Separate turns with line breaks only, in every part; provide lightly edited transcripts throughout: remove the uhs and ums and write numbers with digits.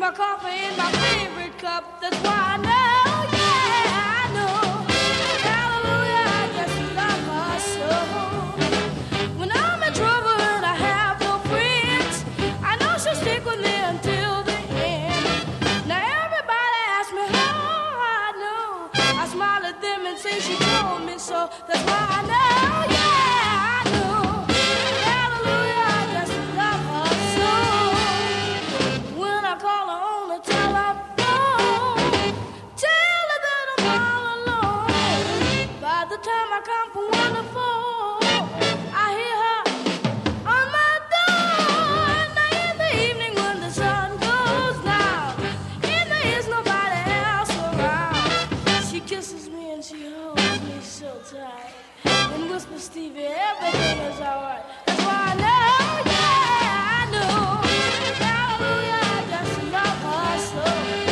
my coffee in my favorite cup. That's why I know, yeah, I know. Hallelujah, I just love her so. When I'm in trouble and I have no friends, I know she'll stick with me until the end. Now everybody asks me how I know. I smile at them and say she told me so. That's why I know, yeah, I know. Hallelujah, I just love her so. When I call her on the telephone, tell her that I'm all alone. By the time I come from 1 to 4, I hear her on my door. Now in the evening when the sun goes down and there is nobody else around, she kisses me and she holds me so tight and whispers, Stevie, everything is alright. That's why I know, yeah, I know. Hallelujah, I just love her so.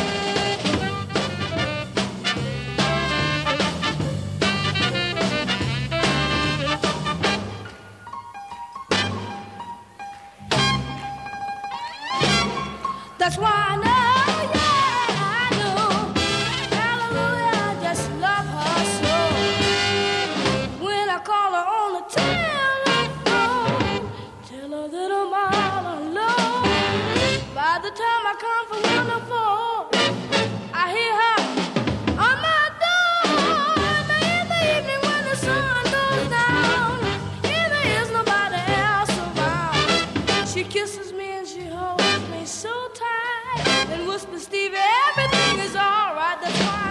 That's why I know, yeah, I know. Hallelujah, I just love her so. When I call her on the telephone, tell her that I'm all alone. By the time I come from 1 to 4, I hear her on my door. Now in the evening when the sun goes down and there is nobody else around, she kisses me and she holds me so tight and whispers, Stevie, everything is alright. That's why